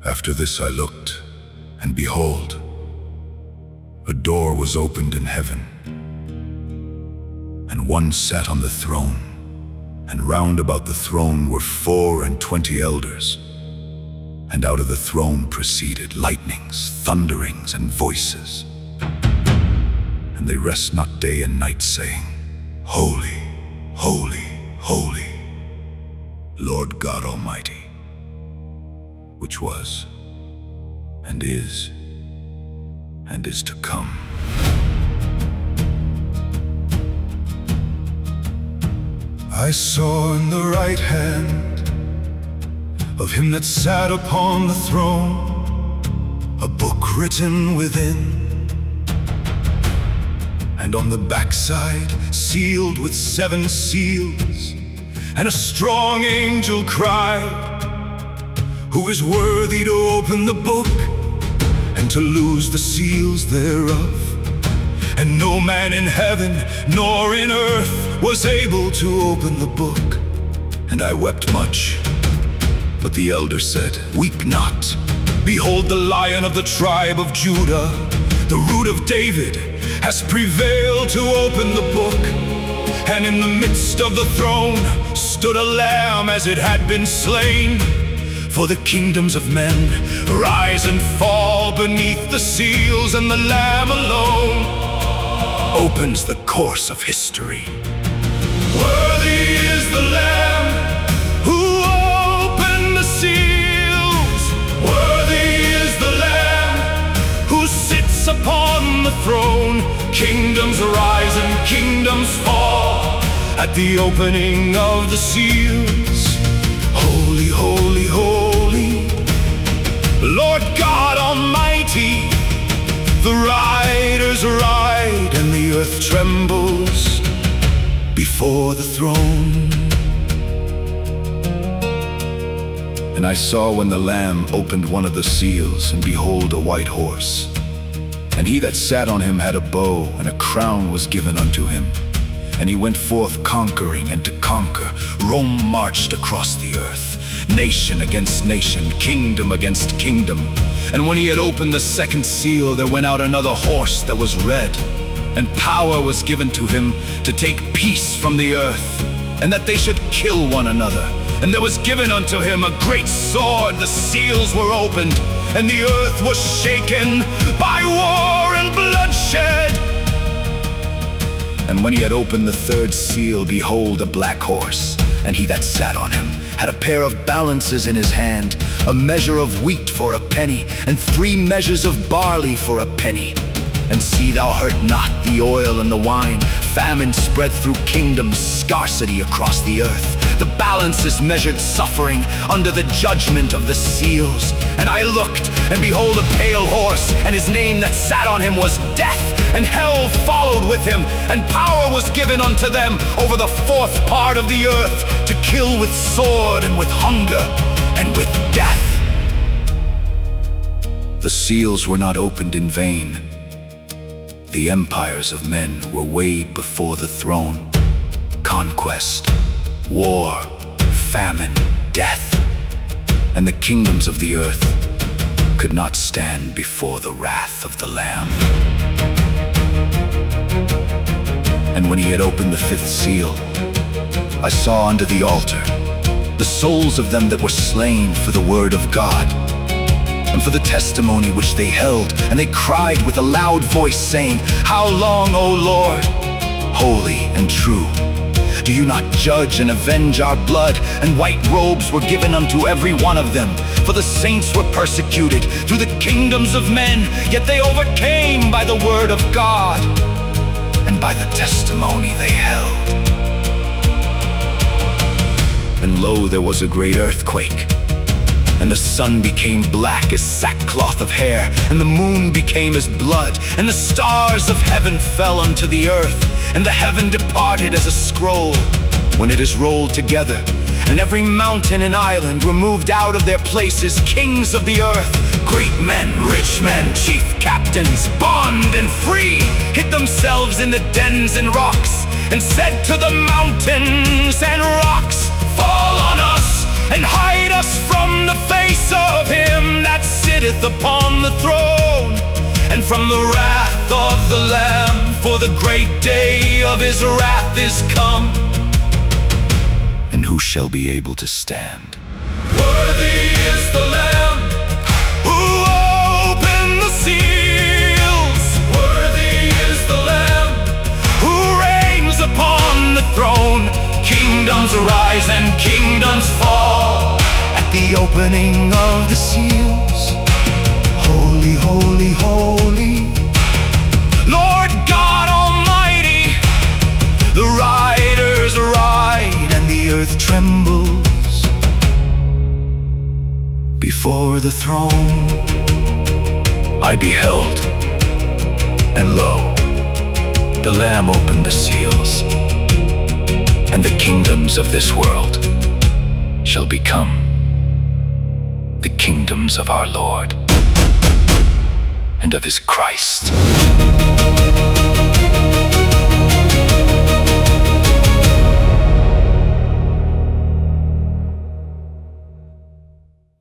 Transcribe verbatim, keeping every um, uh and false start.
After this I looked, and behold, a door was opened in heaven, and one sat on the throne, and round about the throne were four and twenty elders. And out of the throne proceeded lightnings, thunderings, and voices. And they rest not day and night, saying, Holy, holy, holy, Lord God Almighty, which was, and is, and is to come. I saw in the right hand of him that sat upon the throne a book written within, and on the backside sealed with seven seals. And a strong angel cried, Who is worthy to open the book and to loose the seals thereof? And no man in heaven nor in earth was able to open the book. And I wept much. But the elder said, Weep not. Behold, the Lion of the tribe of Judah, the Root of David, has prevailed to open the book. And in the midst of the throne stood a lamb as it had been slain. For the kingdoms of men rise and fall beneath the seals, and the Lamb alone opens the course of history. Worthy is the Lamb who opened the seals. Worthy is the Lamb who sits upon the throne. Kingdoms rise and kingdoms fall at the opening of the seals. Holy, holy, holy, Lord God Almighty. The riders ride and the earth trembles before the throne. And I saw when the Lamb opened one of the seals, and behold, a white horse. And he that sat on him had a bow, and a crown was given unto him. And he went forth conquering and to conquer. Rome marched across the earth, nation against nation, kingdom against kingdom. And when he had opened the second seal, there went out another horse that was red. And power was given to him to take peace from the earth, and that they should kill one another. And there was given unto him a great sword. The seals were opened, and the earth was shaken by war and bloodshed. And when he had opened the third seal, behold, a black horse, and he that sat on him had a pair of balances in his hand, a measure of wheat for a penny, and three measures of barley for a penny. And see thou hurt not the oil and the wine. Famine spread through kingdoms, scarcity across the earth. The balances measured suffering under the judgment of the seals. And I looked, and behold, a pale horse, and his name that sat on him was Death. And hell followed with him, and power was given unto them over the fourth part of the earth, to kill with sword and with hunger and with death. The seals were not opened in vain. The empires of men were weighed before the throne. Conquest, war, famine, death, and the kingdoms of the earth could not stand before the wrath of the Lamb. And when he had opened the fifth seal, I saw under the altar the souls of them that were slain for the word of God, and for the testimony which they held. And they cried with a loud voice, saying, How long, O Lord, holy and true, do you not judge and avenge our blood? And white robes were given unto every one of them. For the saints were persecuted through the kingdoms of men, yet they overcame by the word of God and by the testimony they held. And lo, there was a great earthquake, and the sun became black as sackcloth of hair, and the moon became as blood, and the stars of heaven fell unto the earth, and the heaven departed as a scroll when it is rolled together. And every mountain and island were moved out of their places. Kings of the earth, great men, rich men, chief captains, bond and free, hid themselves in the dens and rocks, and said to the mountains and rocks, Fall on us, and hide us from the face of him that sitteth upon the throne, and from the wrath of the Lamb, for the great day of his wrath is come. And who shall be able to stand? Worthy is the Lamb who opened the seals. Worthy is the Lamb who reigns upon the throne. Kingdoms rise and kingdoms fall at the opening of the seals. Holy, holy, holy, Lord God Almighty. The riders ride and the earth trembles before the throne. I beheld, and lo, the Lamb opened the seals, and the kingdoms of this world shall become the kingdoms of our Lord and of his Christ.